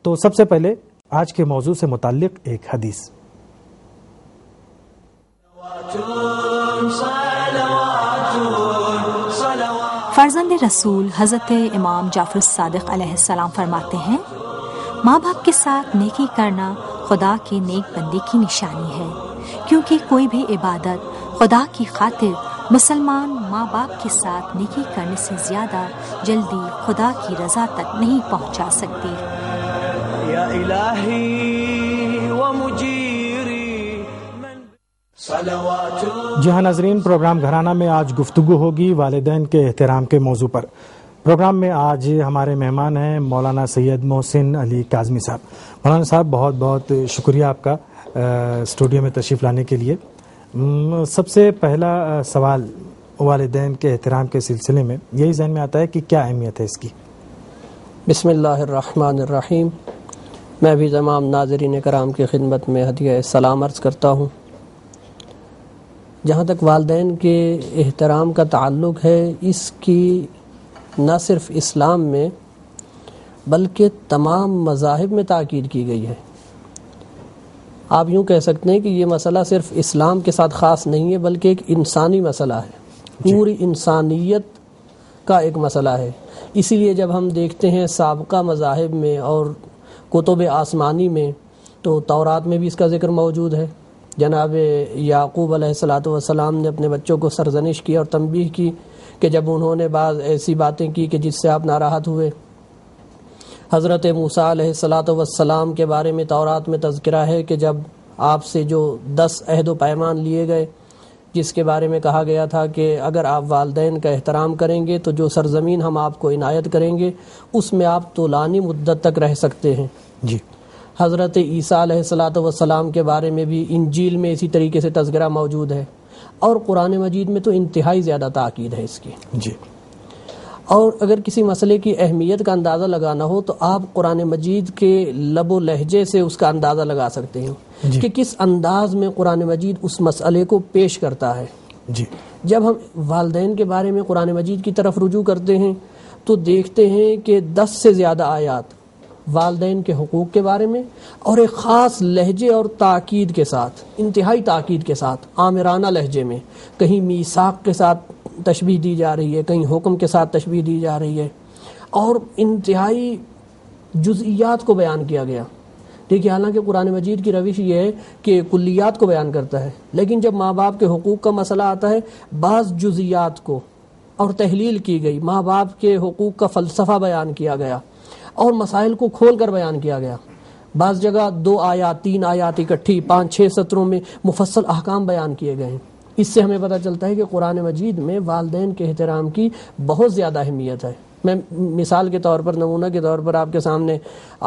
تو سب سے پہلے آج کے موضوع سے متعلق ایک حدیث۔ فرزند رسول حضرت امام جعفر الصادق علیہ السلام فرماتے ہیں، ماں باپ کے ساتھ نیکی کرنا خدا کے نیک بندے کی نشانی ہے، کیونکہ کوئی بھی عبادت خدا کی خاطر مسلمان ماں باپ کے ساتھ نیکی کرنے سے زیادہ جلدی خدا کی رضا تک نہیں پہنچا سکتی۔ یا الہی و مجیری صلوات۔ جی ہاں ناظرین، پروگرام گھرانہ میں آج گفتگو ہوگی والدین کے احترام کے موضوع پر۔ پروگرام میں آج ہمارے مہمان ہیں مولانا سید محسن علی کاظمی صاحب۔ مولانا صاحب، بہت بہت شکریہ آپ کا اسٹوڈیو میں تشریف لانے کے لیے۔ سب سے پہلا سوال والدین کے احترام کے سلسلے میں یہی ذہن میں آتا ہے کہ کیا اہمیت ہے اس کی؟ بسم اللہ الرحمن الرحیم۔ میں بھی تمام ناظرین کرام کی خدمت میں ہدیہ سلام عرض کرتا ہوں۔ جہاں تک والدین کے احترام کا تعلق ہے، اس کی نہ صرف اسلام میں بلکہ تمام مذاہب میں تاکید کی گئی ہے۔ آپ یوں کہہ سکتے ہیں کہ یہ مسئلہ صرف اسلام کے ساتھ خاص نہیں ہے، بلکہ ایک انسانی مسئلہ ہے، پوری انسانیت کا ایک مسئلہ ہے۔ اسی لیے جب ہم دیکھتے ہیں سابقہ مذاہب میں اور کتب آسمانی میں، تو تورات میں بھی اس کا ذکر موجود ہے۔ جناب یعقوب علیہ الصلاۃ والسلام نے اپنے بچوں کو سرزنش کی اور تنبیہ کی کہ جب انہوں نے بعض ایسی باتیں کی کہ جس سے آپ ناراحت ہوئے۔ حضرت موسیٰ علیہ الصلاۃ والسلام کے بارے میں تورات میں تذکرہ ہے کہ جب آپ سے جو 10 عہد و پیمان لیے گئے، جس کے بارے میں کہا گیا تھا کہ اگر آپ والدین کا احترام کریں گے تو جو سرزمین ہم آپ کو عنایت کریں گے اس میں آپ طولانی مدت تک رہ سکتے ہیں۔ جی۔ حضرت عیسیٰ علیہ الصلاۃ والسلام کے بارے میں بھی انجیل میں اسی طریقے سے تذکرہ موجود ہے، اور قرآن مجید میں تو انتہائی زیادہ تاکید ہے اس کی۔ جی۔ اور اگر کسی مسئلے کی اہمیت کا اندازہ لگانا ہو تو آپ قرآن مجید کے لب و لہجے سے اس کا اندازہ لگا سکتے ہیں کہ کس انداز میں قرآن مجید اس مسئلے کو پیش کرتا ہے۔ جی۔ جب ہم والدین کے بارے میں قرآن مجید کی طرف رجوع کرتے ہیں تو دیکھتے ہیں کہ 10 سے زیادہ آیات والدین کے حقوق کے بارے میں، اور ایک خاص لہجے اور تاکید کے ساتھ، انتہائی تاکید کے ساتھ، آمرانہ لہجے میں، کہیں میثاق کے ساتھ تشبیہ دی جا رہی ہے، کہیں حکم کے ساتھ تشبیہ دی جا رہی ہے، اور انتہائی جزئیات کو بیان کیا گیا۔ دیکھیے، حالانکہ قرآن مجید کی روش یہ ہے کہ کلیات کو بیان کرتا ہے، لیکن جب ماں باپ کے حقوق کا مسئلہ آتا ہے، بعض جزئیات کو اور تحلیل کی گئی، ماں باپ کے حقوق کا فلسفہ بیان کیا گیا اور مسائل کو کھول کر بیان کیا گیا۔ بعض جگہ 2 آیات 3 آیات اکٹھی 5-6 سطروں میں مفصل احکام بیان کیے گئے ہیں۔ اس سے ہمیں پتہ چلتا ہے کہ قرآن مجید میں والدین کے احترام کی بہت زیادہ اہمیت ہے۔ میں مثال کے طور پر، نمونہ کے طور پر آپ کے سامنے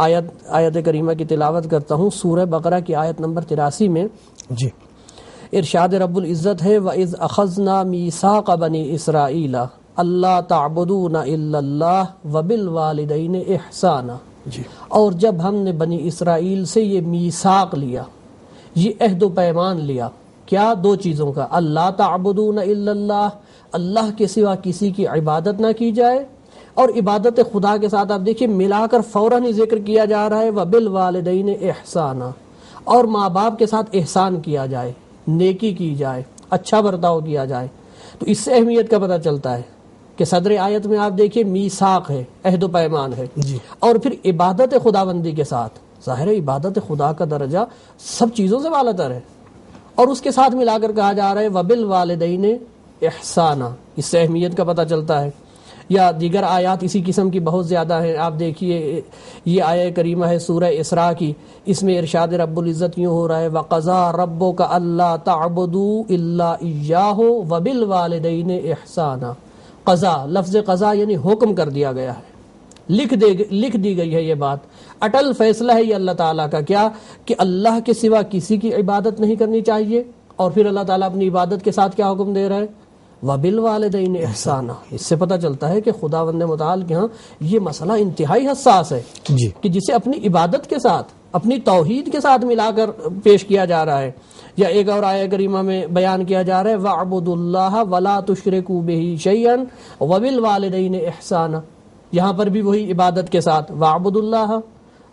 آیت کریمہ کی تلاوت کرتا ہوں۔ سورہ بقرہ کی آیت نمبر 83 میں جی ارشاد رب العزت ہے، وَإِذْ أَخَذْنَا مِيثَاقَ بَنِي إِسْرَائِيلَ أَلَّا تَعْبُدُونَ إِلَّا اللَّهَ وَبِالْوَالِدَيْنِ إِحْسَانًا۔ جی۔ اور جب ہم نے بنی اسرائیل سے یہ میثاق لیا، یہ عہد و پیمان لیا، کیا؟ 2 چیزوں کا، اللہ تعبدون الا اللہ، اللہ کے سوا کسی کی عبادت نہ کی جائے، اور عبادت خدا کے ساتھ آپ دیکھیے ملا کر فوراً ہی ذکر کیا جا رہا ہے وبالوالدین احسانا، اور ماں باپ کے ساتھ احسان کیا جائے، نیکی کی جائے، اچھا برتاؤ کیا جائے۔ تو اس سے اہمیت کا پتہ چلتا ہے کہ صدر آیت میں آپ دیکھیے میثاق ہے، عہد و پیمان ہے، جی۔ اور پھر عبادت خداوندی کے ساتھ، ظاہر ہے عبادت خدا کا درجہ سب چیزوں سے بالا تر ہے، اور اس کے ساتھ ملا کر کہا جا رہا ہے وبالوالدین احسانا۔ اس سے اہمیت کا پتہ چلتا ہے۔ یا دیگر آیات اسی قسم کی بہت زیادہ ہیں۔ آپ دیکھیے یہ آیہ کریمہ ہے سورہ اسراء کی، اس میں ارشاد رب العزت یوں ہو رہا ہے وَقَضَىٰ رَبُّكَ أَلَّا تَعْبُدُوا إِلَّا إِيَّاهُ وَبِالْوَالِدَيْنِ إِحْسَانًا۔ قضا، لفظ قضا یعنی حکم کر دیا گیا ہے، لکھ دی گئی ہے، یہ بات اٹل فیصلہ ہے یہ اللہ تعالیٰ کا، کیا کہ اللہ کے سوا کسی کی عبادت نہیں کرنی چاہیے، اور پھر اللہ تعالیٰ اپنی عبادت کے ساتھ کیا حکم دے رہا ہے وَبِالْوَالِدَيْنِ إِحْسَانًا۔ اس سے پتہ چلتا ہے کہ خداوند متعال کے ہاں یہ مسئلہ انتہائی حساس ہے، جی، کہ جسے اپنی عبادت کے ساتھ، اپنی توحید کے ساتھ ملا کر پیش کیا جا رہا ہے۔ یا ایک اور آیہ کریمہ میں بیان کیا جا رہا ہے وَاعْبُدُوا اللَّهَ وَلَا تُشْرِكُوا بِهِ شَيْئًا وَبِالْوَالِدَيْنِ إِحْسَانًا۔ یہاں پر بھی وہی عبادت کے ساتھ وَاعْبُدُوا اللَّهَ،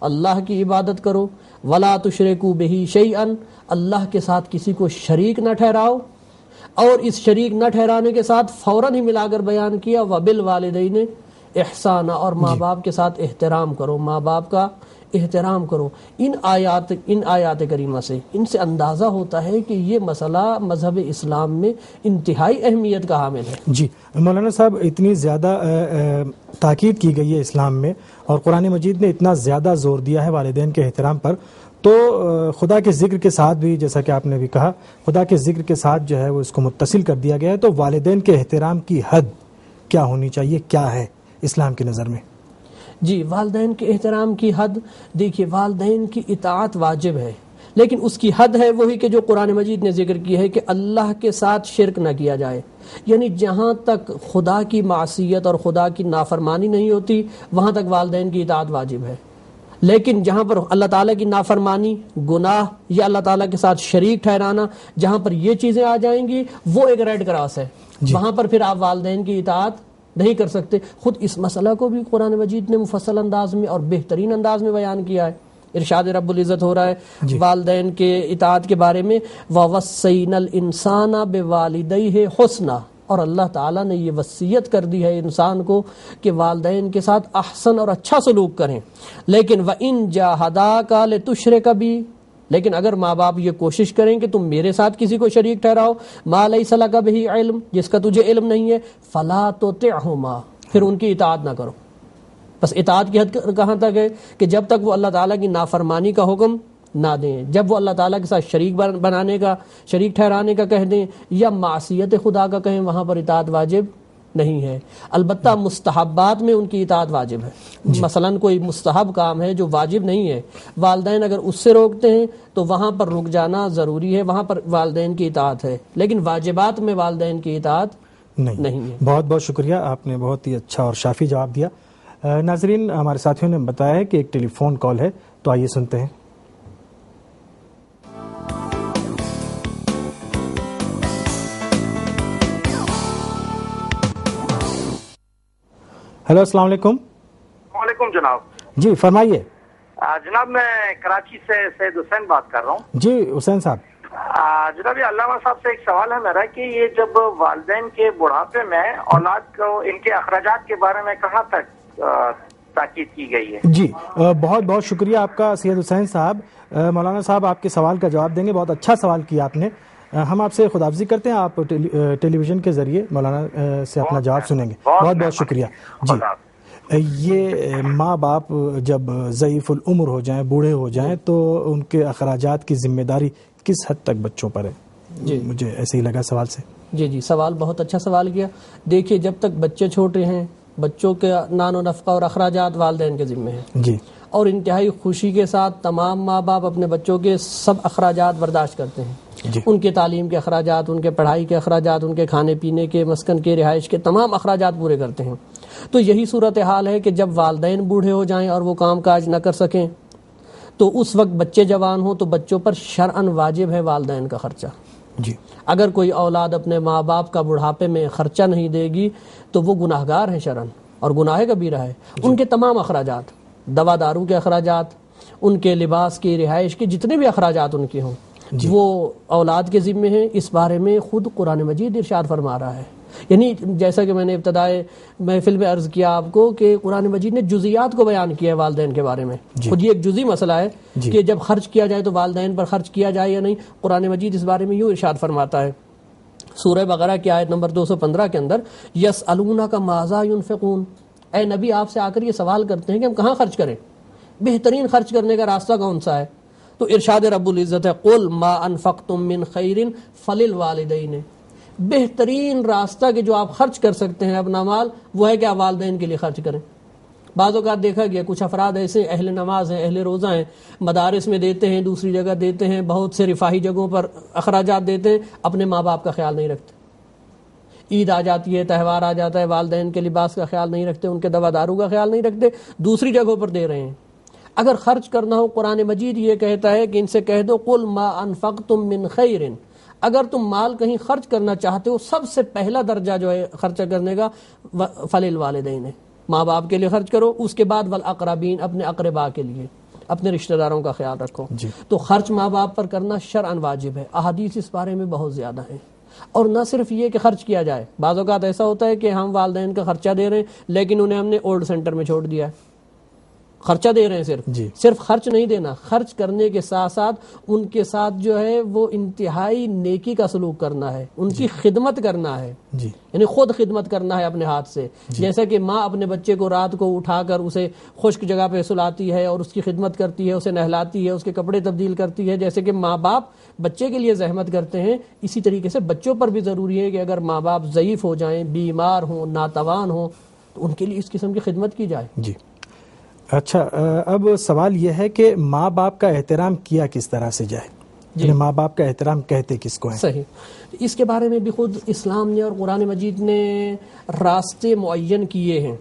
اللہ کی عبادت کرو، ولا تشرکوا بہ شیئا، اللہ کے ساتھ کسی کو شریک نہ ٹھہراؤ، اور اس شریک نہ ٹھہرانے کے ساتھ فوراً ہی ملا کر بیان کیا وبالوالدین احسانا، اور ماں باپ کے ساتھ احترام کرو، ماں باپ کا احترام کرو۔ ان آیات کریمہ سے ان سے اندازہ ہوتا ہے کہ یہ مسئلہ مذہب اسلام میں انتہائی اہمیت کا حامل ہے۔ جی مولانا صاحب، اتنی زیادہ تاکید کی گئی ہے اسلام میں، اور قرآن مجید نے اتنا زیادہ زور دیا ہے والدین کے احترام پر، تو خدا کے ذکر کے ساتھ بھی، جیسا کہ آپ نے بھی کہا، خدا کے ذکر کے ساتھ جو ہے وہ اس کو متصل کر دیا گیا ہے، تو والدین کے احترام کی حد کیا ہونی چاہیے، کیا ہے اسلام کی نظر میں؟ جی، والدین کے احترام کی حد، دیکھیے والدین کی اطاعت واجب ہے، لیکن اس کی حد ہے وہی کہ جو قرآن مجید نے ذکر کی ہے کہ اللہ کے ساتھ شرک نہ کیا جائے، یعنی جہاں تک خدا کی معصیت اور خدا کی نافرمانی نہیں ہوتی وہاں تک والدین کی اطاعت واجب ہے، لیکن جہاں پر اللہ تعالیٰ کی نافرمانی، گناہ یا اللہ تعالیٰ کے ساتھ شریک ٹھہرانا، جہاں پر یہ چیزیں آ جائیں گی وہ ایک ریڈ کراس ہے، وہاں پر پھر آپ والدین کی اطاعت نہیں کر سکتے۔ خود اس مسئلہ کو بھی قرآن مجید نے مفصل انداز میں اور بہترین انداز میں بیان کیا ہے۔ ارشاد رب العزت ہو رہا ہے والدین کے اطاعت کے بارے میں، وَوَصَّيْنَا الْإِنسَانَ بِوَالِدَيْهِ حُسْنًا، اور اللہ تعالیٰ نے یہ وصیت کر دی ہے انسان کو کہ والدین کے ساتھ احسن اور اچھا سلوک کریں، لیکن وَإِن جَاهَدَاكَ لِتُشْرِكَ بِي، لیکن اگر ماں باپ یہ کوشش کریں کہ تم میرے ساتھ کسی کو شریک ٹھہراؤ، ما لیس لک بہ علم، جس کا تجھے علم نہیں ہے، فلا تطعہما، پھر ان کی اطاعت نہ کرو۔ بس اطاعت کی حد کہاں تک ہے کہ جب تک وہ اللہ تعالیٰ کی نافرمانی کا حکم نہ دیں، جب وہ اللہ تعالیٰ کے ساتھ شریک بنانے کا، شریک ٹھہرانے کا کہہ دیں یا معصیت خدا کا کہیں، وہاں پر اطاعت واجب نہیں ہے۔ البتہ مستحبات میں ان کی اطاعت واجب ہے، مثلا کوئی مستحب کام ہے جو واجب نہیں ہے، والدین اگر اس سے روکتے ہیں تو وہاں پر رک جانا ضروری ہے، وہاں پر والدین کی اطاعت ہے، لیکن واجبات میں والدین کی اطاعت نہیں ہے۔ بہت بہت شکریہ، آپ نے بہت ہی اچھا اور شافی جواب دیا۔ ناظرین، ہمارے ساتھیوں نے بتایا ہے کہ ایک ٹیلی فون کال ہے، تو آئیے سنتے ہیں۔ ہیلو، السلام علیکم۔ وعلیکم جناب۔ جی فرمائیے۔ جناب میں کراچی سے سید حسین بات کر رہا ہوں۔ جی حسین صاحب۔ جناب یہ علامہ صاحب سے ایک سوال ہے میرا کہ یہ جب والدین کے بڑھاپے میں اولاد کو ان کے اخراجات کے بارے میں کہاں تک تاکید کی گئی ہے؟ جی بہت بہت شکریہ آپ کا سید حسین صاحب۔ مولانا صاحب آپ کے سوال کا جواب دیں گے، بہت اچھا سوال کیا آپ نے۔ ہم آپ سے خداحافظی کرتے ہیں، آپ ٹیلی ویژن کے ذریعے مولانا سے اپنا جواب سنیں گے۔ بہت بہت شکریہ۔ جی یہ ماں باپ جب ضعیف العمر ہو جائیں، بوڑھے ہو جائیں، تو ان کے اخراجات کی ذمہ داری کس حد تک بچوں پر ہے؟ جی مجھے ایسے ہی لگا سوال سے۔ جی سوال بہت اچھا سوال کیا۔ دیکھیے جب تک بچے چھوٹے ہیں، بچوں کے نان و نفقہ اور اخراجات والدین کے ذمہ ہیں، جی، اور انتہائی خوشی کے ساتھ تمام ماں باپ اپنے بچوں کے سب اخراجات برداشت کرتے ہیں، جی، ان کے تعلیم کے اخراجات، ان کے پڑھائی کے اخراجات، ان کے کھانے پینے کے، مسکن کے، رہائش کے تمام اخراجات پورے کرتے ہیں۔ تو یہی صورتحال ہے کہ جب والدین بوڑھے ہو جائیں اور وہ کام کاج نہ کر سکیں، تو اس وقت بچے جوان ہوں تو بچوں پر شرعاً واجب ہے والدین کا خرچہ۔ جی اگر کوئی اولاد اپنے ماں باپ کا بڑھاپے میں خرچہ نہیں دے گی تو وہ گناہگار ہیں شرعاً، اور گناہ کبیرہ ہے۔ ان کے تمام اخراجات، دوا دارو کے اخراجات، ان کے لباس کی، رہائش کے، جتنے بھی اخراجات ان کے ہوں، وہ اولاد کے ذمے ہیں۔ اس بارے میں خود قرآن مجید ارشاد فرما رہا ہے، یعنی جیسا کہ میں نے ابتدائے محفل میں عرض کیا آپ کو کہ قرآن مجید نے جزیات کو بیان کیا ہے والدین کے بارے میں۔ خود یہ ایک جزی مسئلہ ہے کہ جب خرچ کیا جائے تو والدین پر خرچ کیا جائے یا نہیں۔ قرآن مجید اس بارے میں یوں ارشاد فرماتا ہے سورہ بقرہ کی آیت نمبر 215 کے اندر، یسألونک ماذا ینفقون، اے نبی آپ سے آ کر یہ سوال کرتے ہیں کہ ہم کہاں خرچ کریں، بہترین خرچ کرنے کا راستہ کون سا ہے؟ تو ارشاد رب العزت ہے قل ما انفقتم من خیر فللوالدین، بہترین راستہ کہ جو آپ خرچ کر سکتے ہیں اپنا مال وہ ہے کہ آپ والدین کے لیے خرچ کریں۔ بعض اوقات دیکھا گیا کچھ افراد ایسے اہل نماز ہیں، اہل روزہ ہیں، مدارس میں دیتے ہیں، دوسری جگہ دیتے ہیں، بہت سے رفاہی جگہوں پر اخراجات دیتے ہیں، اپنے ماں باپ کا خیال نہیں رکھتے۔ عید آ جاتی ہے، تہوار آ جاتا ہے، والدین کے لباس کا خیال نہیں رکھتے، ان کے دوا دارو کا خیال نہیں رکھتے، دوسری جگہوں پر دے رہے ہیں۔ اگر خرچ کرنا ہو قرآن مجید یہ کہتا ہے کہ ان سے کہہ دو قل ما انفقتم من خیر، اگر تم مال کہیں خرچ کرنا چاہتے ہو سب سے پہلا درجہ جو ہے خرچہ کرنے کا فللوالدین ہے، ماں باپ کے لیے خرچ کرو، اس کے بعد والاقربین، اپنے اقربا کے لیے۔ اپنے رشتہ داروں کا خیال رکھو. جی. تو خرچ ماں باپ پر کرنا شرعاً واجب ہے. احادیث اس بارے میں بہت زیادہ ہیں. اور نہ صرف یہ کہ خرچ کیا جائے، بعض اوقات ایسا ہوتا ہے کہ ہم والدین کا خرچہ دے رہے ہیں لیکن انہیں ہم نے اولڈ سینٹر میں چھوڑ دیا ہے. خرچہ دے رہے ہیں جی. صرف خرچ نہیں دینا، خرچ کرنے کے ساتھ ساتھ ان کے ساتھ جو ہے وہ انتہائی نیکی کا سلوک کرنا ہے، ان کی خدمت کرنا ہے. جی. یعنی خود خدمت کرنا ہے اپنے ہاتھ سے. جیسا کہ ماں اپنے بچے کو رات کو اٹھا کر اسے خشک جگہ پہ سلاتی ہے اور اس کی خدمت کرتی ہے، اسے نہلاتی ہے، اس کے کپڑے تبدیل کرتی ہے، جیسے کہ ماں باپ بچے کے لیے زحمت کرتے ہیں، اسی طریقے سے بچوں پر بھی ضروری ہے کہ اگر ماں باپ ضعیف ہو جائیں، بیمار ہوں، ناتوان ہوں، تو ان کے لیے اس قسم کی خدمت کی جائے. جی. اچھا، اب سوال یہ ہے کہ ماں باپ کا احترام کیا کس طرح سے جائے؟ جی. ماں باپ کا احترام کہتے کس کو ہیں؟ صحیح. اس کے بارے میں بھی خود اسلام نے اور قرآن مجید نے راستے معین کیے ہیں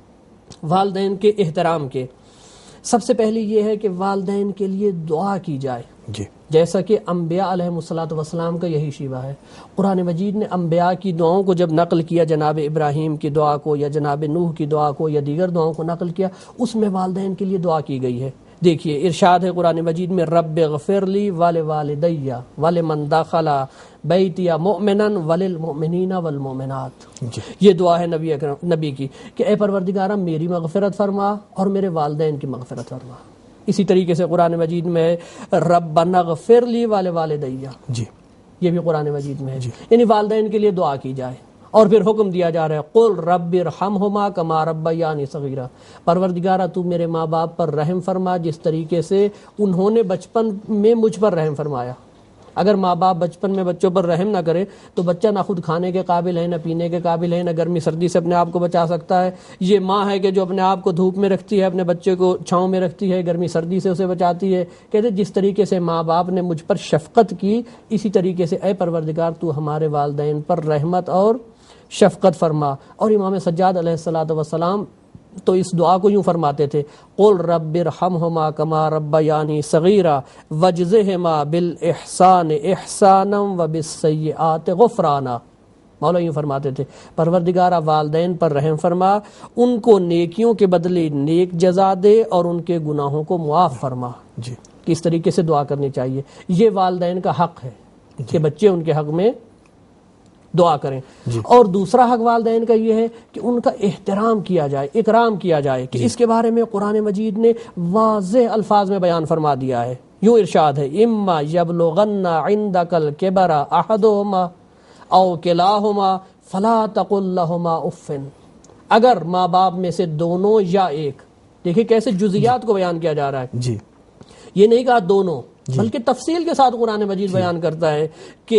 والدین کے احترام کے. سب سے پہلے یہ ہے کہ والدین کے لیے دعا کی جائے. جی. جیسا کہ انبیاء علیہ الصلوۃ والسلام کا یہی شیوہ ہے. قرآن مجید نے انبیاء کی دعاؤں کو جب نقل کیا، جناب ابراہیم کی دعا کو یا جناب نوح کی دعا کو یا دیگر دعاؤں کو نقل کیا، اس میں والدین کے لیے دعا کی گئی ہے. دیکھیے ارشاد ہے قرآن مجید میں، رب اغفر لی ولوالدی ولمن دخل بیتی مؤمنا وللمؤمنین والمؤمنات. جی. یہ دعا ہے نبی کی کہ اے پروردگارہ میری مغفرت فرما اور میرے والدین کی مغفرت فرما. اسی طریقے سے قرآن مجید میں ربنا اغفر لی ولوالدی، جی. یہ بھی قرآن مجید میں ہے. جی. یعنی والدین کے لیے دعا کی جائے. اور پھر حکم دیا جا رہا ہے قل رب ارحمہما کما ربیانی صغیرا، پروردگارہ تو میرے ماں باپ پر رحم فرما جس طریقے سے انہوں نے بچپن میں مجھ پر رحم فرمایا. اگر ماں باپ بچپن میں بچوں پر رحم نہ کرے تو بچہ نہ خود کھانے کے قابل ہے، نہ پینے کے قابل ہے، نہ گرمی سردی سے اپنے آپ کو بچا سکتا ہے. یہ ماں ہے کہ جو اپنے آپ کو دھوپ میں رکھتی ہے، اپنے بچے کو چھاؤں میں رکھتی ہے، گرمی سردی سے اسے بچاتی ہے. کہتے جس طریقے سے ماں باپ نے مجھ پر شفقت کی، اسی طریقے سے اے پروردگار تو ہمارے والدین پر رحمت اور شفقت فرما. اور امام سجاد علیہ الصلوۃ والسلام تو اس دعا کو یوں فرماتے تھے، قل رب ارحمہما کما ربیانی صغیرا وجزہما بالاحسان احسانا وبالسیئات غفرانا. مولا یوں فرماتے تھے، پروردگارہ والدین پر رحم فرما، ان کو نیکیوں کے بدلے نیک جزا دے اور ان کے گناہوں کو معاف فرما. جی. کس طریقے سے دعا کرنی چاہیے. یہ والدین کا حق ہے کہ بچے ان کے حق میں دعا کریں. جی. اور دوسرا حق والدین کا یہ ہے کہ ان کا احترام کیا جائے، اکرام کیا جائے. کہ اس کے بارے میں قرآن مجید نے واضح الفاظ میں بیان فرما دیا ہے. یوں ارشاد ہے، اما یبلغن عندک الکبر احدہما او کلاہما فلا تقل لہما اف. اگر ماں باپ میں سے دونوں یا ایک، دیکھیں کیسے جزیات کو بیان کیا جا رہا ہے. جی. یہ نہیں کہا دونوں، بلکہ تفصیل کے ساتھ قرآن مجید بیان کرتا ہے کہ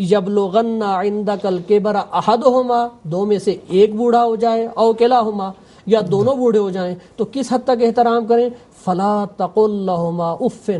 یبلغن عندک الکبر احدہما، دو میں سے ایک بوڑھا ہو جائے، او کلاہما یا دونوں بوڑھے ہو جائیں، تو کس حد تک احترام کریں. فلا تقل لہما اف،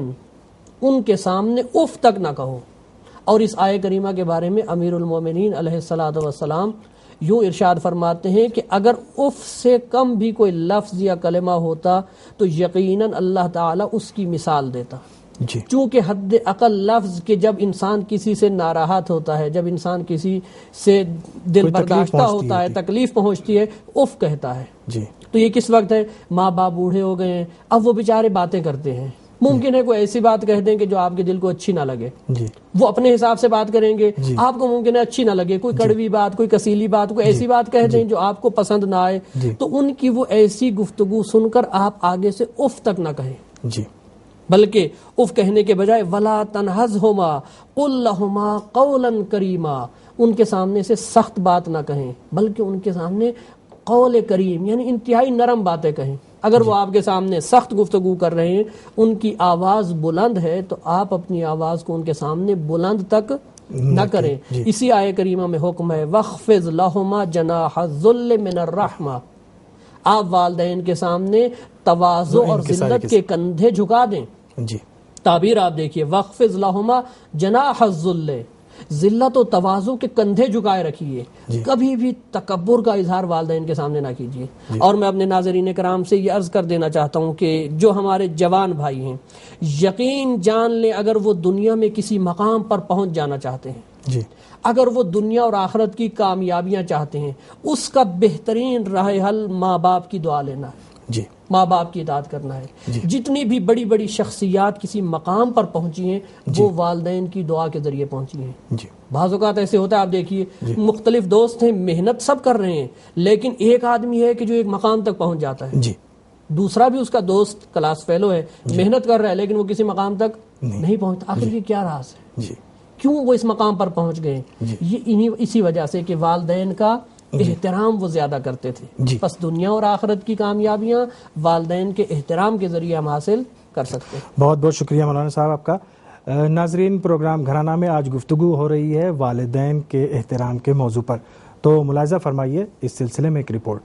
ان کے سامنے اف تک نہ کہو. اور اس آیہ کریمہ کے بارے میں امیر المومنین علیہ الصلوۃ والسلام یوں ارشاد فرماتے ہیں کہ اگر اف سے کم بھی کوئی لفظ یا کلمہ ہوتا تو یقیناً اللہ تعالیٰ اس کی مثال دیتا. جی. چونکہ حد عقل لفظ کہ جب انسان کسی سے ناراحت ہوتا ہے، جب انسان کسی سے دل برداشتہ ہوتا ہے، تکلیف پہنچتی ہے، اف کہتا ہے. جی. تو یہ کس وقت ہے؟ ماں باپ بوڑھے ہو گئے ہیں، اب وہ بیچارے باتیں کرتے ہیں، ممکن ہے کوئی ایسی بات کہہ دیں کہ جو آپ کے دل کو اچھی نہ لگے. جی. وہ اپنے حساب سے بات کریں گے، آپ کو ممکن ہے اچھی نہ لگے، کوئی کڑوی بات، کوئی کسیلی بات، کوئی ایسی بات کہہ دیں جو آپ کو پسند نہ آئے. تو ان کی وہ ایسی گفتگو سن کر آپ آگے سے اف تک نہ کہیں. جی. بلکہ اف کہنے کے بجائے ولا تنہزہما قل لہما قولا کریما، ان کے سامنے سے سخت بات نہ کہیں بلکہ ان کے سامنے قول کریم یعنی انتہائی نرم باتیں کہیں. اگر وہ آپ کے سامنے سخت گفتگو کر رہے ہیں، ان کی آواز بلند ہے، تو آپ اپنی آواز کو ان کے سامنے بلند تک نہ کریں. اسی آیہ کریمہ میں حکم ہے وَخْفِضْ لَهُمَا جَنَاحَ الذُّلِّ مِنَ الرَّحْمَةِ، آپ والدین کے سامنے تواضع اور ذلت کے کندھے جھکا دیں. جی. تعبیر آپ دیکھیے، وَخْفِضْ لَهُمَا جَنَاحَ الذُّلِّ، ذلت و تواضع کے کندھے جھکائے رکھیے. کبھی بھی تکبر کا اظہار والدین کے سامنے نہ کیجیے. اور میں اپنے ناظرین کرام سے یہ عرض کر دینا چاہتا ہوں کہ جو ہمارے جوان بھائی ہیں، یقین جان لیں اگر وہ دنیا میں کسی مقام پر پہنچ جانا چاہتے ہیں، اگر وہ دنیا اور آخرت کی کامیابیاں چاہتے ہیں، اس کا بہترین راہ حل ماں باپ کی دعا لینا ہے. ماں باپ کی اطاعت کرنا ہے. جتنی بھی بڑی بڑی شخصیات کسی مقام پر پہنچی ہیں وہ والدین کی دعا کے ذریعے پہنچی ہیں. بعض اوقات ایسے ہوتا ہے، آپ دیکھیے مختلف دوست ہیں، محنت سب کر رہے ہیں، لیکن ایک آدمی ہے کہ جو ایک مقام تک پہنچ جاتا ہے، دوسرا بھی اس کا دوست کلاس فیلو ہے، محنت کر رہا ہے لیکن وہ کسی مقام تک نہیں پہنچتا. آخر یہ کیا راز ہے؟ کیوں وہ اس مقام پر پہنچ گئے؟ یہ اسی وجہ سے کہ والدین کا احترام وہ زیادہ کرتے تھے. پس دنیا اور آخرت کی کامیابیاں والدین کے احترام کے ذریعے ہم حاصل کر سکتے ہیں. بہت بہت شکریہ مولانا صاحب آپ کا. ناظرین، پروگرام گھرانہ میں آج گفتگو ہو رہی ہے والدین کے احترام کے موضوع پر، تو ملاحظہ فرمائیے اس سلسلے میں ایک رپورٹ.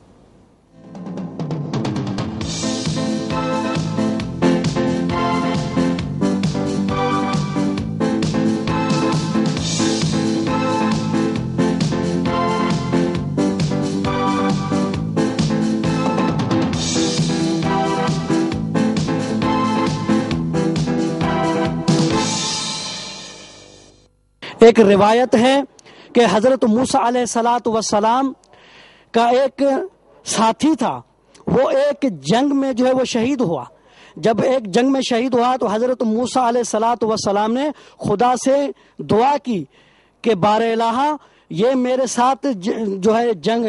ایک روایت ہے کہ حضرت موسیٰ علیہ السلام کا ایک ساتھی تھا، وہ ایک جنگ میں جو ہے وہ شہید ہوا. جب ایک جنگ میں شہید ہوا تو حضرت موسیٰ علیہ السلام نے خدا سے دعا کی کہ بار الہ، یہ میرے ساتھ جو ہے جنگ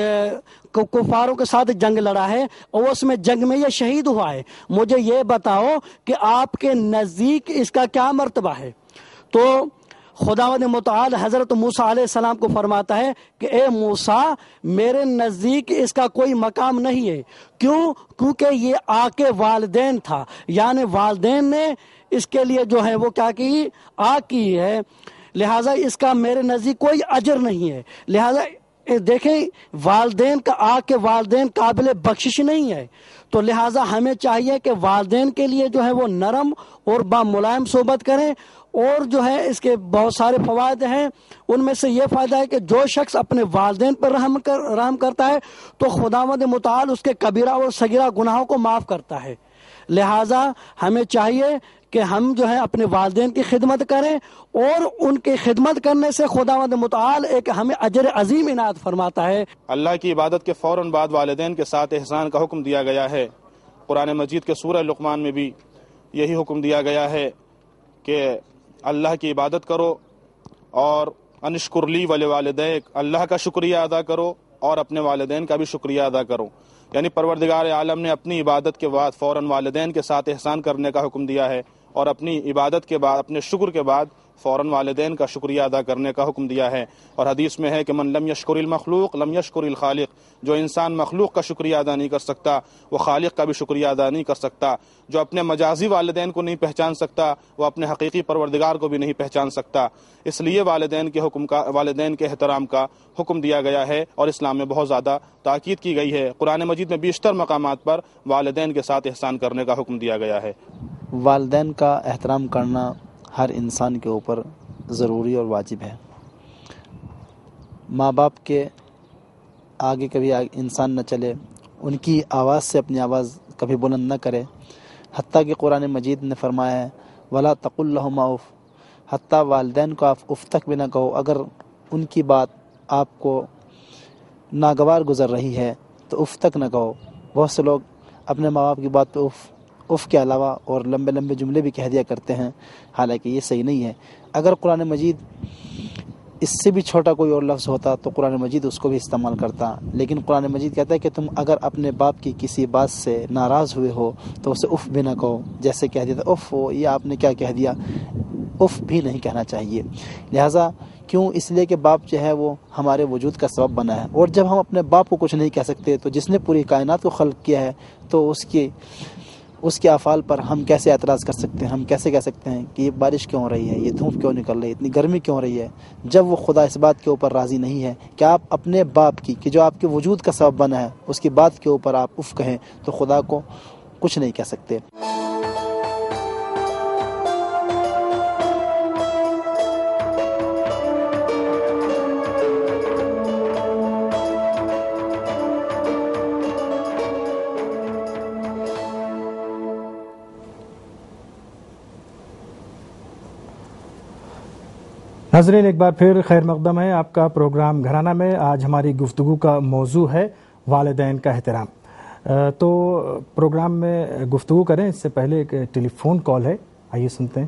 کفاروں کے ساتھ جنگ لڑا ہے اور اس میں جنگ میں یہ شہید ہوا ہے، مجھے یہ بتاؤ کہ آپ کے نزدیک اس کا کیا مرتبہ ہے. تو خداوند متعال حضرت موسیٰ علیہ السلام کو فرماتا ہے کہ اے موسیٰ، میرے نزدیک اس کا کوئی مقام نہیں ہے. کیوں؟ کیونکہ یہ آ کے والدین تھا، یعنی والدین نے اس کے لیے جو ہے وہ کیا کی، آ کی ہے، لہٰذا اس کا میرے نزدیک کوئی اجر نہیں ہے. لہٰذا دیکھیں، والدین کا آ کے والدین قابل بخشش نہیں ہے، تو لہٰذا ہمیں چاہیے کہ والدین کے لیے جو ہے وہ نرم اور با ملائم صحبت کریں. اور جو ہے اس کے بہت سارے فوائد ہیں، ان میں سے یہ فائدہ ہے کہ جو شخص اپنے والدین پر رحم کرتا ہے تو خداوند متعال اس کے کبیرہ اور صغیرہ گناہوں کو معاف کرتا ہے. لہٰذا ہمیں چاہیے کہ ہم جو ہے اپنے والدین کی خدمت کریں، اور ان کی خدمت کرنے سے خداوند متعال ایک ہمیں اجر عظیم عنایت فرماتا ہے. اللہ کی عبادت کے فوراً بعد والدین کے ساتھ احسان کا حکم دیا گیا ہے. قرآن مجید کے سورہ لقمان میں بھی یہی حکم دیا گیا ہے کہ اللہ کی عبادت کرو اور انشکر لی ولوالدیک، اللہ کا شکریہ ادا کرو اور اپنے والدین کا بھی شکریہ ادا کرو. یعنی پروردگار عالم نے اپنی عبادت کے بعد فوراً والدین کے ساتھ احسان کرنے کا حکم دیا ہے، اور اپنی عبادت کے بعد، اپنے شکر کے بعد فوراً والدین کا شکریہ ادا کرنے کا حکم دیا ہے. اور حدیث میں ہے کہ من لم یشکر المخلوق لم یشکر الخالق، جو انسان مخلوق کا شکریہ ادا نہیں کر سکتا وہ خالق کا بھی شکریہ ادا نہیں کر سکتا. جو اپنے مجازی والدین کو نہیں پہچان سکتا وہ اپنے حقیقی پروردگار کو بھی نہیں پہچان سکتا. اس لیے والدین کے احترام کا حکم دیا گیا ہے، اور اسلام میں بہت زیادہ تاکید کی گئی ہے. قرآن مجید میں بیشتر مقامات پر والدین کے ساتھ احسان کرنے کا حکم دیا گیا ہے. والدین کا احترام کرنا ہر انسان کے اوپر ضروری اور واجب ہے. ماں باپ کے آگے کبھی انسان نہ چلے، ان کی آواز سے اپنی آواز کبھی بلند نہ کرے. حتیٰ کہ قرآن مجید نے فرمایا ہے وَلَا تَقُلْ لَهُمَا اُف، حتیٰ والدین کو آپ اف تک بھی نہ کہو. اگر ان کی بات آپ کو ناگوار گزر رہی ہے تو اف تک نہ کہو. بہت سے لوگ اپنے ماں باپ کی بات پہ اف کے علاوہ اور لمبے لمبے جملے بھی کہہ دیا کرتے ہیں، حالانکہ یہ صحیح نہیں ہے. اگر قرآن مجید اس سے بھی چھوٹا کوئی اور لفظ ہوتا تو قرآن مجید اس کو بھی استعمال کرتا، لیکن قرآن مجید کہتا ہے کہ تم اگر اپنے باپ کی کسی بات سے ناراض ہوئے ہو تو اسے اف بھی نہ کہو. جیسے کہہ دیا تھا اف ہو، یہ آپ نے کیا کہہ دیا، اف بھی نہیں کہنا چاہیے. لہٰذا کیوں؟ اس لیے کہ باپ جو ہے وہ ہمارے وجود کا سبب بنا ہے، اور جب ہم اپنے باپ کو کچھ نہیں کہہ سکتے تو جس نے پوری کائنات کو خلق کیا ہے تو اس کے افعال پر ہم کیسے اعتراض کر سکتے ہیں؟ ہم کیسے کہہ سکتے ہیں کہ یہ بارش کیوں ہو رہی ہے، یہ دھوپ کیوں نکل رہی ہے، اتنی گرمی کیوں ہو رہی ہے، جب وہ خدا اس بات کے اوپر راضی نہیں ہے کہ آپ اپنے باپ کی، کہ جو آپ کے وجود کا سبب بنا ہے، اس کی بات کے اوپر آپ اف کہیں تو خدا کو کچھ نہیں کہہ سکتے. ناظرین، ایک بار پھر خیر مقدم ہے آپ کا پروگرام گھرانہ میں. آج ہماری گفتگو کا موضوع ہے والدین کا احترام. تو پروگرام میں گفتگو کریں اس سے پہلے ایک ٹیلی فون کال ہے، آئیے سنتے ہیں۔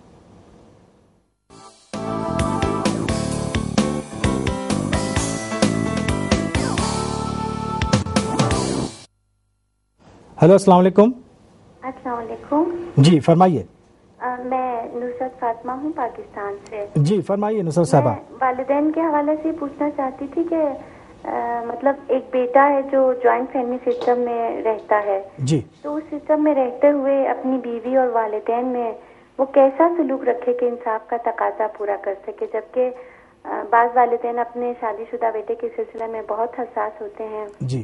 ہیلو، السلام علیکم۔ السلام علیکم۔ جی فرمائیے۔ میں نصرت فاطمہ ہوں پاکستان سے۔ جی فرمائیے نصرت صاحبہ۔ میں والدین کے حوالے سے پوچھنا چاہتی تھی کہ مطلب ایک بیٹا ہے جو جوائنٹ فیملی سسٹم میں رہتا ہے، جی، تو اس سسٹم میں رہتے ہوئے اپنی بیوی اور والدین میں وہ کیسا سلوک رکھے کہ انصاف کا تقاضا پورا کر سکے، جبکہ بعض والدین اپنے شادی شدہ بیٹے کے سلسلے میں بہت حساس ہوتے ہیں، جی،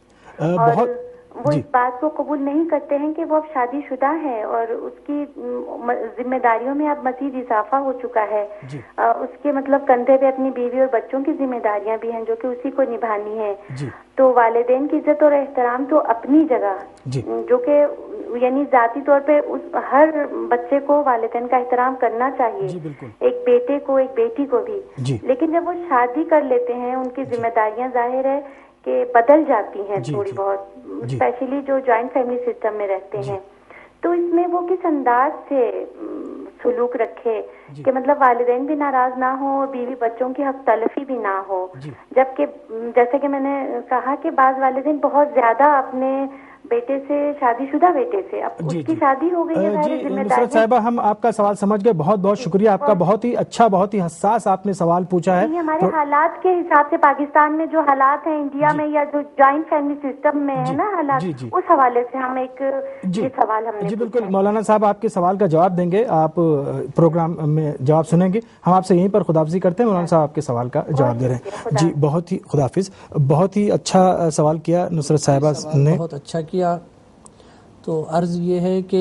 اور وہ اس بات کو قبول نہیں کرتے ہیں کہ وہ اب شادی شدہ ہے اور اس کی ذمہ داریوں میں اب مزید اضافہ ہو چکا ہے، اس کے مطلب کندھے پہ اپنی بیوی اور بچوں کی ذمہ داریاں بھی ہیں جو کہ اسی کو نبھانی ہے۔ تو والدین کی عزت اور احترام تو اپنی جگہ، جو کہ یعنی ذاتی طور پہ ہر بچے کو والدین کا احترام کرنا چاہیے، ایک بیٹے کو ایک بیٹی کو بھی، لیکن جب وہ شادی کر لیتے ہیں ان کی ذمہ داریاں ظاہر ہے کہ بدل جاتی ہیں تھوڑی بہت، اسپیشلی جو جوائنٹ فیملی سسٹم میں رہتے ہیں۔ تو اس میں وہ کس انداز سے سلوک رکھے کہ مطلب والدین بھی ناراض نہ ہو اور بیوی بچوں کی حق تلفی بھی نہ ہو، جبکہ جیسے کہ میں نے کہا کہ بعض والدین بہت زیادہ اپنے بیٹے سے، شادی شدہ بیٹے سے، اب اس کی شادی ہو گئی ہے، جی نصرت صاحبہ ہم آپ کا سوال سمجھ گئے، بہت بہت شکریہ آپ کا، بہت ہی اچھا، بہت ہی حساس آپ نے سوال پوچھا ہے۔ ہمارے حالات کے حساب سے پاکستان میں جو حالات ہیں انڈیا میں یا جو جوائنٹ فیملی سسٹم میں ہے نا حالات، اس حوالے سے ہم ایک یہ سوال ہم نے جی بالکل مولانا صاحب آپ کے سوال کا جواب دیں گے، آپ پروگرام میں جواب سنیں گے، ہم آپ سے یہیں پر خداحافظی کرتے ہیں۔ مولانا صاحب آپ کے سوال کا جواب دے رہے ہیں۔ جی بہت ہی خداحافظ، بہت ہی اچھا سوال کیا نصرت صاحبہ نے، بہت اچھا کیا۔ تو عرض یہ ہے کہ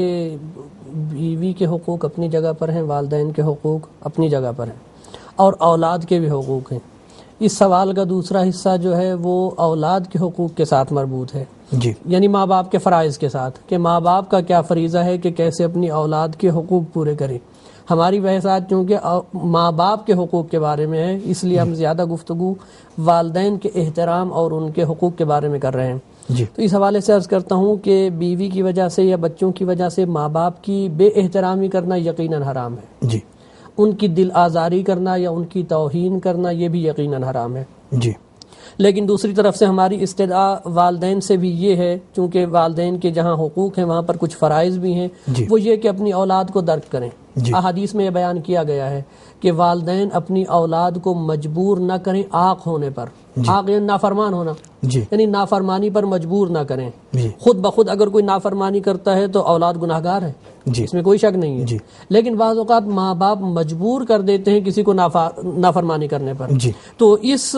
بیوی کے حقوق اپنی جگہ پر ہیں، والدین کے حقوق اپنی جگہ پر ہیں، اور اولاد کے بھی حقوق ہیں۔ اس سوال کا دوسرا حصہ جو ہے وہ اولاد کے حقوق کے ساتھ مربوط ہے، یعنی ماں باپ کے فرائض کے ساتھ، کہ ماں باپ کا کیا فریضہ ہے کہ کیسے اپنی اولاد کے حقوق پورے کریں۔ ہماری بحثات چونکہ ماں باپ کے حقوق کے بارے میں ہے، اس لیے ہم زیادہ گفتگو والدین کے احترام اور ان کے حقوق کے بارے میں کر رہے ہیں۔ تو اس حوالے سے عرض کرتا ہوں کہ بیوی کی وجہ سے یا بچوں کی وجہ سے ماں باپ کی بے احترامی کرنا یقیناً حرام ہے، ان کی دل آزاری کرنا یا ان کی توہین کرنا یہ بھی یقیناً حرام ہے۔ لیکن دوسری طرف سے ہماری استدعا والدین سے بھی یہ ہے، چونکہ والدین کے جہاں حقوق ہیں وہاں پر کچھ فرائض بھی ہیں، وہ یہ کہ اپنی اولاد کو درک کریں۔ احادیث میں یہ بیان کیا گیا ہے کہ والدین اپنی اولاد کو مجبور نہ کریں عاق ہونے پر، عاق یعنی نافرمان ہونا، یعنی نافرمانی پر مجبور نہ کریں۔ خود بخود اگر کوئی نافرمانی کرتا ہے تو اولاد گناہگار ہے، اس میں کوئی شک نہیں ہے، لیکن بعض اوقات ماں باپ مجبور کر دیتے ہیں کسی کو نافرمانی کرنے پر۔ تو اس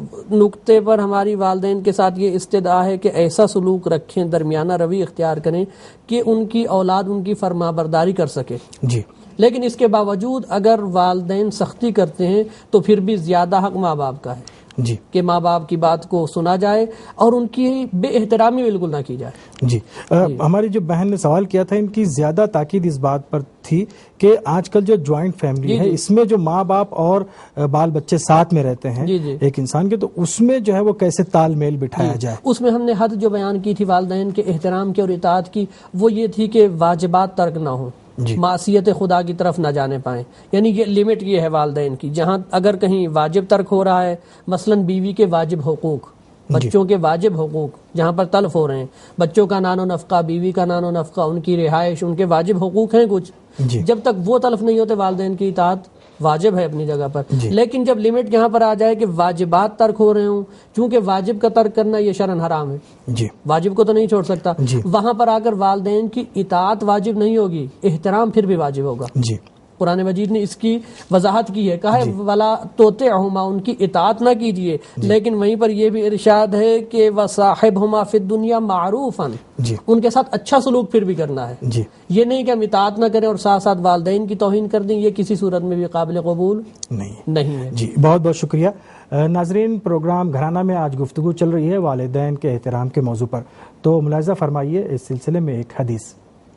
نقطے پر ہماری والدین کے ساتھ یہ استدعا ہے کہ ایسا سلوک رکھیں، درمیانہ روی اختیار کریں کہ ان کی اولاد ان کی فرما برداری کر سکے۔ لیکن اس کے باوجود اگر والدین سختی کرتے ہیں تو پھر بھی زیادہ حق ماں باپ کا ہے، کہ ماں باپ کی بات کو سنا جائے اور ان کی بے احترامی بالکل نہ کی جائے۔ ہماری جو بہن نے سوال کیا تھا ان کی زیادہ تاکید اس بات پر تھی کہ آج کل جو جوائنٹ فیملی ہے اس میں جو ماں باپ اور بال بچے ساتھ میں رہتے ہیں ایک انسان کے، تو اس میں جو ہے وہ کیسے تال میل بٹھایا جائے۔ اس میں ہم نے حد جو بیان کی تھی والدین کے احترام کی اور اطاعت کی، وہ یہ تھی کہ واجبات ترک نہ ہوں، معصیت خدا کی طرف نہ جانے پائیں، یعنی یہ لمٹ یہ ہے والدین کی، جہاں اگر کہیں واجب ترک ہو رہا ہے، مثلا بیوی کے واجب حقوق، بچوں کے واجب حقوق جہاں پر تلف ہو رہے ہیں، بچوں کا نان و نفقہ، بیوی کا نان و نفقہ، ان کی رہائش، ان کے واجب حقوق ہیں کچھ، جب تک وہ تلف نہیں ہوتے والدین کی اطاعت واجب ہے اپنی جگہ پر۔ لیکن جب لمٹ یہاں پر آ جائے کہ واجبات ترک ہو رہے ہوں، چونکہ واجب کا ترک کرنا یہ شرعاً حرام ہے، واجب کو تو نہیں چھوڑ سکتا، وہاں پر آ کر والدین کی اطاعت واجب نہیں ہوگی، احترام پھر بھی واجب ہوگا۔ قرآن مجید نے اس کی وضاحت کی ہے، کہا ہے وَلَا تُطِعْهُمَا، ان کی اطاعت نہ کیجیے، لیکن وہیں پر یہ بھی ارشاد ہے کہ وَصَاحِبْهُمَا فِي الدُّنْيَا مَعْرُوفًا، ان کے ساتھ اچھا سلوک پھر بھی کرنا ہے، یہ نہیں کہ ہم اطاعت نہ کریں اور ساتھ ساتھ والدین کی توہین کر دیں، یہ کسی صورت میں بھی قابل قبول نہیں ہے۔ بہت بہت شکریہ ناظرین، پروگرام گھرانہ میں آج گفتگو چل رہی ہے والدین کے احترام کے موضوع پر، تو ملاحظہ فرمائیے اس سلسلے میں ایک حدیث۔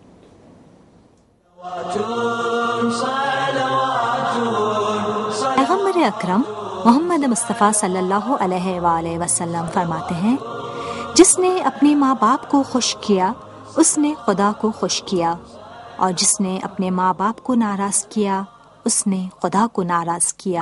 پیغمبر اکرم محمد مصطفیٰ صلی اللہ علیہ وآلہ وسلم فرماتے ہیں، جس نے اپنے ماں باپ کو خوش کیا اس نے خدا کو خوش کیا، اور جس نے اپنے ماں باپ کو ناراض کیا اس نے خدا کو ناراض کیا۔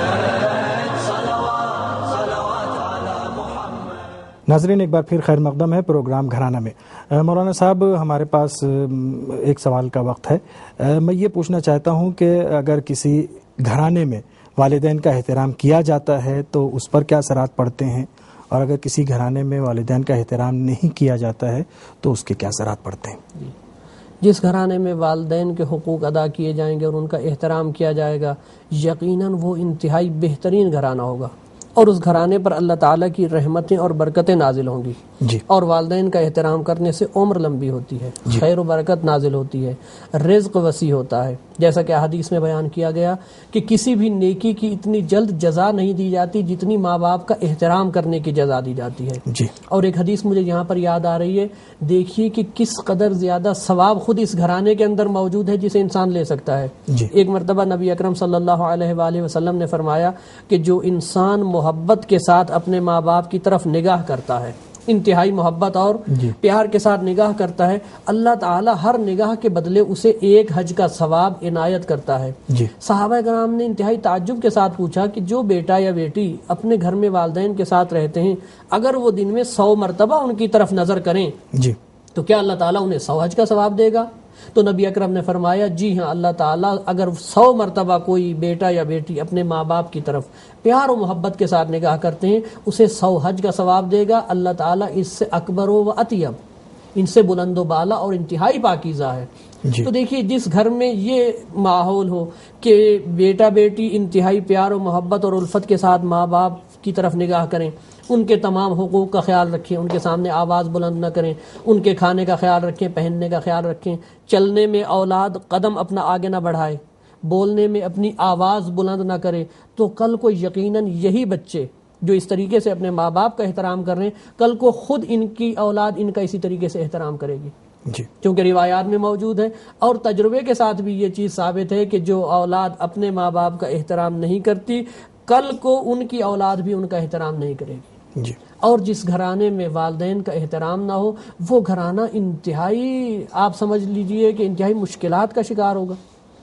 ناظرین، ایک بار پھر خیر مقدم ہے پروگرام گھرانہ میں۔ مولانا صاحب، ہمارے پاس ایک سوال کا وقت ہے۔ میں یہ پوچھنا چاہتا ہوں کہ اگر کسی گھرانے میں والدین کا احترام کیا جاتا ہے تو اس پر کیا اثرات پڑتے ہیں، اور اگر کسی گھرانے میں والدین کا احترام نہیں کیا جاتا ہے تو اس کے کیا اثرات پڑتے ہیں؟ جس گھرانے میں والدین کے حقوق ادا کیے جائیں گے اور ان کا احترام کیا جائے گا، یقیناً وہ انتہائی بہترین گھرانہ ہوگا، اور اس گھرانے پر اللہ تعالیٰ کی رحمتیں اور برکتیں نازل ہوں گی جی۔ اور والدین کا احترام کرنے سے عمر لمبی ہوتی ہے، جی۔ خیر و برکت نازل ہوتی ہے، رزق وسیع ہوتا ہے، جیسا کہ حدیث میں بیان کیا گیا کہ کسی بھی نیکی کی اتنی جلد جزا نہیں دی جاتی جتنی ماں باپ کا احترام کرنے کی جزا دی جاتی ہے جی۔ اور ایک حدیث مجھے یہاں پر یاد آ رہی ہے، دیکھیے کہ کس قدر زیادہ ثواب خود اس گھرانے کے اندر موجود ہے جسے انسان لے سکتا ہے۔ جی۔ ایک مرتبہ نبی اکرم صلی اللہ علیہ وآلہ وسلم نے فرمایا کہ جو انسان محبت کے ساتھ اپنے ماں باپ کی طرف نگاہ کرتا ہے، انتہائی محبت اور جی۔ پیار کے ساتھ نگاہ کرتا ہے، اللہ تعالی ہر نگاہ کے بدلے اسے ایک حج کا ثواب عنایت کرتا ہے۔ جی۔ صحابہ کرام نے انتہائی تعجب کے ساتھ پوچھا کہ جو بیٹا یا بیٹی اپنے گھر میں والدین کے ساتھ رہتے ہیں، اگر وہ دن میں 100 مرتبہ ان کی طرف نظر کریں جی۔ تو کیا اللہ تعالیٰ انہیں 100 حج کا ثواب دے گا؟ تو نبی اکرم نے فرمایا جی ہاں، اللہ تعالیٰ اگر 100 مرتبہ کوئی بیٹا یا بیٹی اپنے ماں باپ کی طرف پیار و محبت کے ساتھ نگاہ کرتے ہیں، اسے 100 حج کا ثواب دے گا۔ اللہ تعالیٰ اس سے اکبر و اطیب، ان سے بلند و بالا اور انتہائی پاکیزہ ہے۔ جی۔ تو دیکھیے، جس گھر میں یہ ماحول ہو کہ بیٹا بیٹی انتہائی پیار و محبت اور الفت کے ساتھ ماں باپ کی طرف نگاہ کریں، ان کے تمام حقوق کا خیال رکھیں، ان کے سامنے آواز بلند نہ کریں، ان کے کھانے کا خیال رکھیں، پہننے کا خیال رکھیں، چلنے میں اولاد قدم اپنا آگے نہ بڑھائے، بولنے میں اپنی آواز بلند نہ کرے، تو کل کو یقیناً یہی بچے جو اس طریقے سے اپنے ماں باپ کا احترام کر رہے ہیں، کل کو خود ان کی اولاد ان کا اسی طریقے سے احترام کرے گی۔ جی۔ کیونکہ روایات میں موجود ہے اور تجربے کے ساتھ بھی یہ چیز ثابت ہے کہ جو اولاد اپنے ماں باپ کا احترام نہیں کرتی، کل کو ان کی اولاد بھی ان کا احترام نہیں کرے گی۔ جی۔ اور جس گھرانے میں والدین کا احترام نہ ہو، وہ گھرانہ انتہائی، آپ سمجھ لیجئے کہ انتہائی مشکلات کا شکار ہوگا۔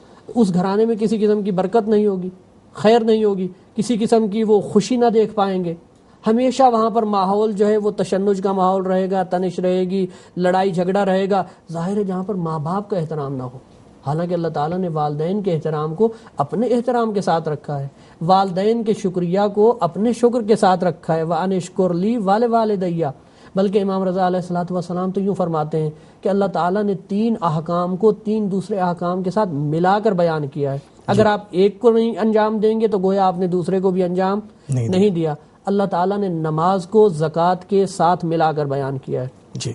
اس گھرانے میں کسی قسم کی برکت نہیں ہوگی، خیر نہیں ہوگی، کسی قسم کی وہ خوشی نہ دیکھ پائیں گے۔ ہمیشہ وہاں پر ماحول جو ہے وہ تشنج کا ماحول رہے گا، تنش رہے گی، لڑائی جھگڑا رہے گا۔ ظاہر ہے جہاں پر ماں باپ کا احترام نہ ہو، حالانکہ اللہ تعالیٰ نے والدین کے احترام کو اپنے احترام کے ساتھ رکھا ہے، والدین کے شکریہ کو اپنے شکر کے ساتھ رکھا ہے۔ وَأَنِ اشْكُرْ لِي وَلِوَالِدَيَّ، بلکہ امام رضا علیہ الصلوۃ والسلام تو یوں فرماتے ہیں کہ اللہ تعالیٰ نے 3 احکام کو 3 دوسرے احکام کے ساتھ ملا کر بیان کیا ہے۔ اگر آپ ایک کو نہیں انجام دیں گے تو گویا آپ نے دوسرے کو بھی انجام نہیں دیا۔ اللہ تعالیٰ نے نماز کو زکوٰۃ کے ساتھ ملا کر بیان کیا ہے۔ جی۔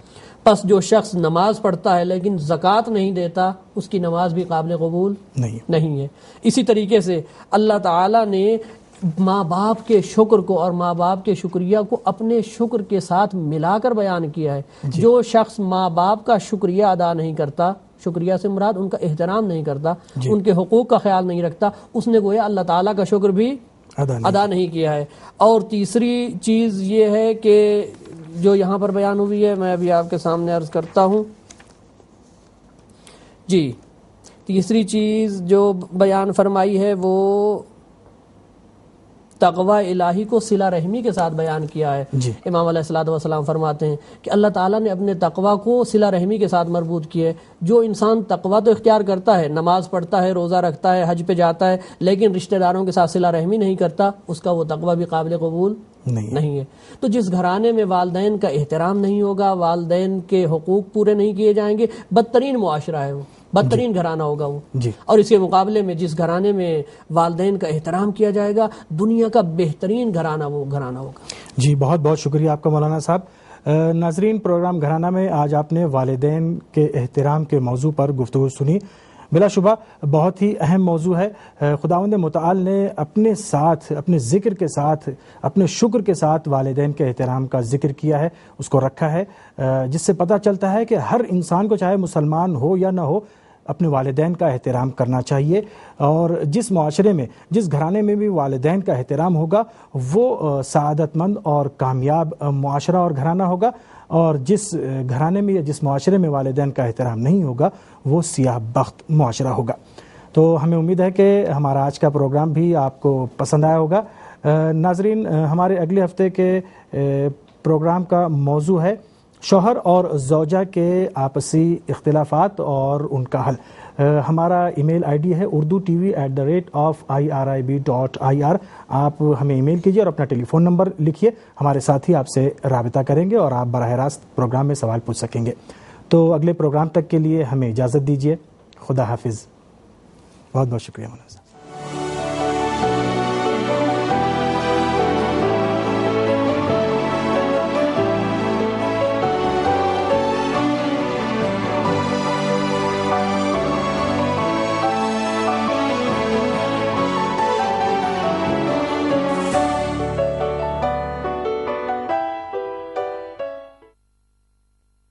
پس جو شخص نماز پڑھتا ہے لیکن زکوٰۃ نہیں دیتا، اس کی نماز بھی قابل قبول نہیں ہے۔ اسی طریقے سے اللہ تعالیٰ نے ماں باپ کے شکر کو اور ماں باپ کے شکریہ کو اپنے شکر کے ساتھ ملا کر بیان کیا ہے۔ جی۔ جو شخص ماں باپ کا شکریہ ادا نہیں کرتا، شکریہ سے مراد ان کا احترام نہیں کرتا، جی۔ ان کے حقوق کا خیال نہیں رکھتا، اس نے گویا اللہ تعالیٰ کا شکر بھی ادا نہیں کیا ہے۔ اور تیسری چیز یہ ہے کہ جو یہاں پر بیان ہوئی ہے، میں ابھی آپ کے سامنے عرض کرتا ہوں۔ جی، تیسری چیز جو بیان فرمائی ہے وہ تقوی الہی کو صلہ رحمی کے ساتھ بیان کیا ہے۔ جی۔ امام علیہ الصلوۃ والسلام فرماتے ہیں کہ اللہ تعالیٰ نے اپنے تقوی کو صلہ رحمی کے ساتھ مربوط کیا ہے۔ جو انسان تقوی تو اختیار کرتا ہے، نماز پڑھتا ہے، روزہ رکھتا ہے، حج پہ جاتا ہے، لیکن رشتہ داروں کے ساتھ صلہ رحمی نہیں کرتا، اس کا وہ تقوی بھی قابل قبول نہیں ہے۔ تو جس گھرانے میں والدین کا احترام نہیں ہوگا، والدین کے حقوق پورے نہیں کیے جائیں گے، بدترین معاشرہ ہے وہ، بدترین گھرانہ ہوگا وہ۔ جی۔ اور اس کے مقابلے میں جس گھرانے میں والدین کا احترام کیا جائے گا، دنیا کا بہترین گھرانہ وہ گھرانہ ہوگا۔ جی، بہت بہت شکریہ آپ کا مولانا صاحب۔ ناظرین، پروگرام گھرانہ میں آج آپ نے والدین کے احترام کے موضوع پر گفتگو سنی۔ بلا شبہ بہت ہی اہم موضوع ہے۔ خداوند متعال نے اپنے ساتھ، اپنے ذکر کے ساتھ، اپنے شکر کے ساتھ والدین کے احترام کا ذکر کیا ہے، اس کو رکھا ہے، جس سے پتہ چلتا ہے کہ ہر انسان کو، چاہے مسلمان ہو یا نہ ہو، اپنے والدین کا احترام کرنا چاہیے، اور جس معاشرے میں، جس گھرانے میں بھی والدین کا احترام ہوگا وہ سعادت مند اور کامیاب معاشرہ اور گھرانہ ہوگا، اور جس گھرانے میں یا جس معاشرے میں والدین کا احترام نہیں ہوگا وہ سیاہ بخت معاشرہ ہوگا۔ تو ہمیں امید ہے کہ ہمارا آج کا پروگرام بھی آپ کو پسند آیا ہوگا۔ ناظرین، ہمارے اگلے ہفتے کے پروگرام کا موضوع ہے شوہر اور زوجہ کے آپسی اختلافات اور ان کا حل۔ ہمارا ای میل آئی ڈی ہے urdu@irib.ir۔ آپ ہمیں ای میل کیجیے اور اپنا ٹیلی فون نمبر لکھیے، ہمارے ساتھی آپ سے رابطہ کریں گے اور آپ براہ راست پروگرام میں سوال پوچھ سکیں گے۔ تو اگلے پروگرام تک کے لیے ہمیں اجازت دیجیے، خدا حافظ، بہت بہت شکریہ مولانا۔